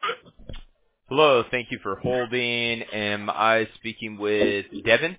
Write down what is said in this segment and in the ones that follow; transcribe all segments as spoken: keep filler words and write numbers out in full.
Hello, thank you for holding. Am I speaking with Devin?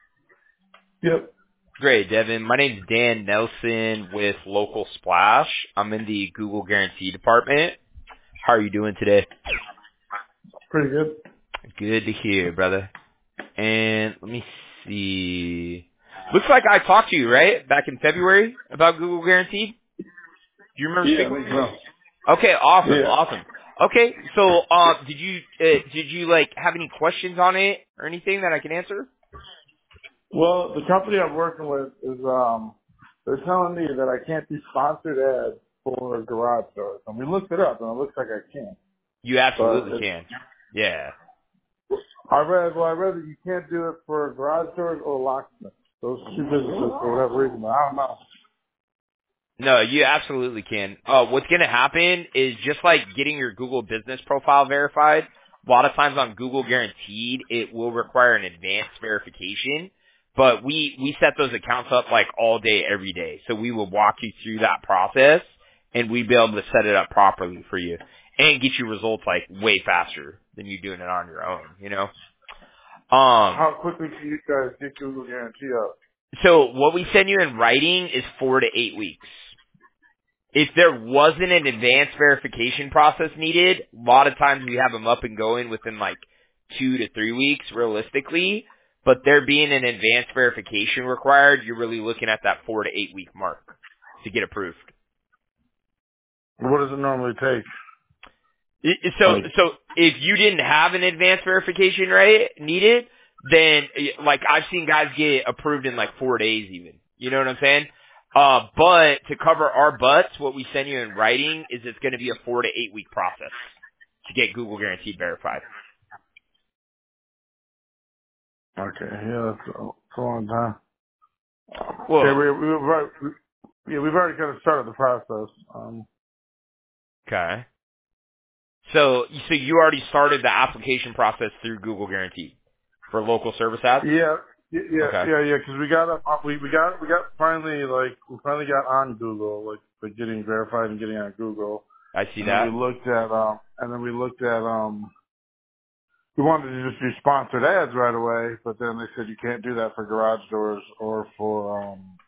Yep. Great, Devin. My name's Dan Nelson with Local Splash. I'm in the Google Guarantee department. How are you doing today? Pretty good. Good to hear, brother. And let me see. Looks like I talked to you, right? Back in February about Google Guarantee? Do you remember Yeah, I speaking think with me? so. Okay, awesome, Yeah. awesome. Okay, so uh, did you uh, did you like have any questions on it or anything that I can answer? Well, the company I'm working with is um they're telling me that I can't do sponsored ads for garage doors. And we looked it up and it looks like I can. You But absolutely it's can. Yeah. I read well I read that you can't do it for garage doors or locksmiths. Those two businesses for whatever reason, but I don't know. No, you absolutely can. Uh, what's going to happen is just like getting your Google business profile verified. A lot of times on Google Guaranteed, it will require an advanced verification. But we, we set those accounts up like all day, every day. So we will walk you through that process and we'd be able to set it up properly for you and get you results like way faster than you doing it on your own, you know? Um, How quickly can you guys get Google Guarantee up? so what we send you in writing is four to eight weeks. If there wasn't an advanced verification process needed, a lot of times we have them up and going within like two to three weeks realistically. But there being an advanced verification required, you're really looking at that four to eight week mark to get approved. What does it normally take? I- I- So, Like so if you didn't have an advanced verification right needed, then uh, like I've seen guys get approved in like four days even. You know what I'm saying? Uh, but to cover our butts, what we send you in writing is it's going to be a four to eight week process to get Google Guaranteed verified. okay, yeah, that's a, that's a long time. Okay, Well, we we, we've already, we yeah, we've already kind of started the process. Um okay. So, so you already started the application process through Google Guaranteed for local service ads? Yeah, yeah, yeah, Okay. yeah, yeah. Because we got up, uh, we we got we got finally like we finally got on Google, like like getting verified and getting on Google, I see and then we that. looked at um and then we looked at um we wanted to just do sponsored ads right away, but then they said you can't do that for garage doors or for um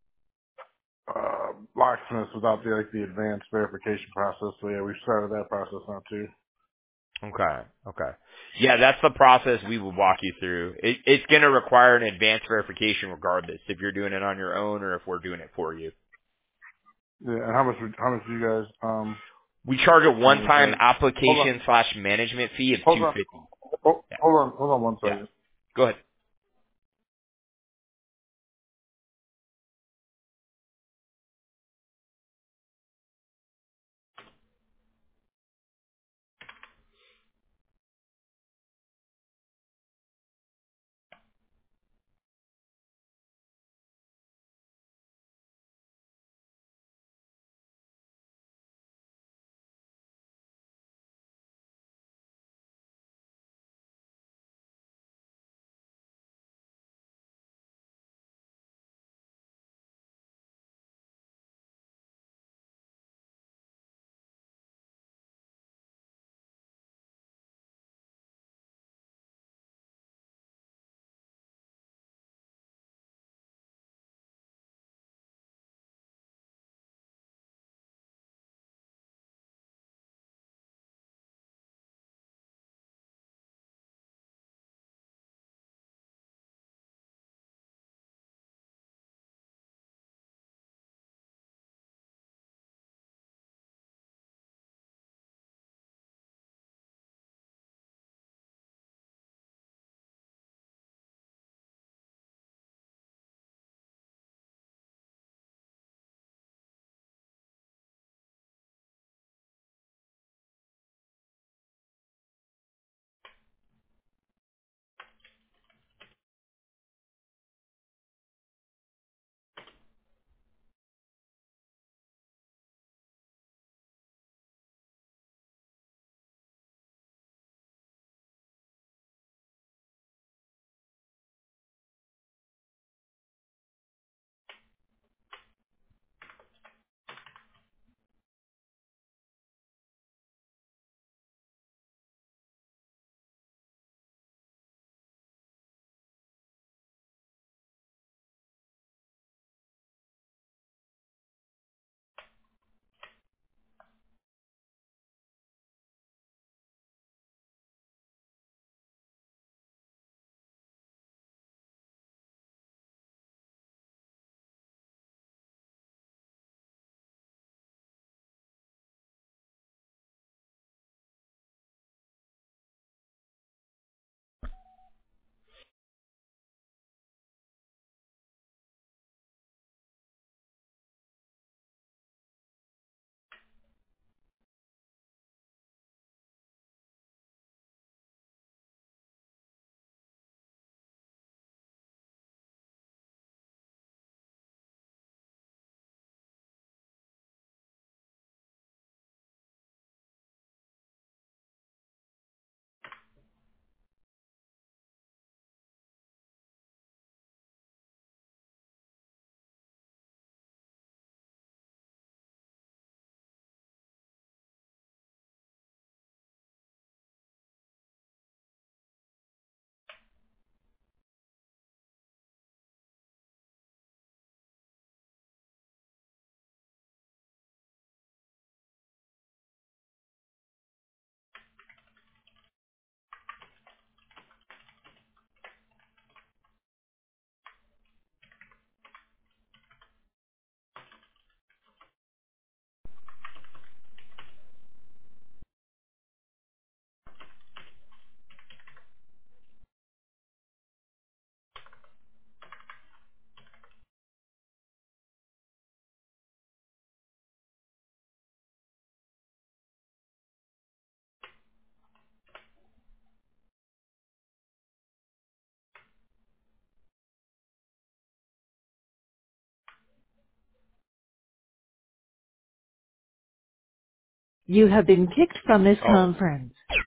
uh locksmiths without the like the advanced verification process. So yeah, we started that process now too. Okay. Okay. Yeah, that's the process we will walk you through. It, it's going to require an advanced verification regardless if you're doing it on your own or if we're doing it for you. Yeah, and how much would- how much do you guys um We charge a normally one-time charge? Hold on, application slash management fee of hold two on, fifty. hold, Yeah. hold on, hold on one Yeah. second. Go ahead. You have been kicked from this Oh. conference.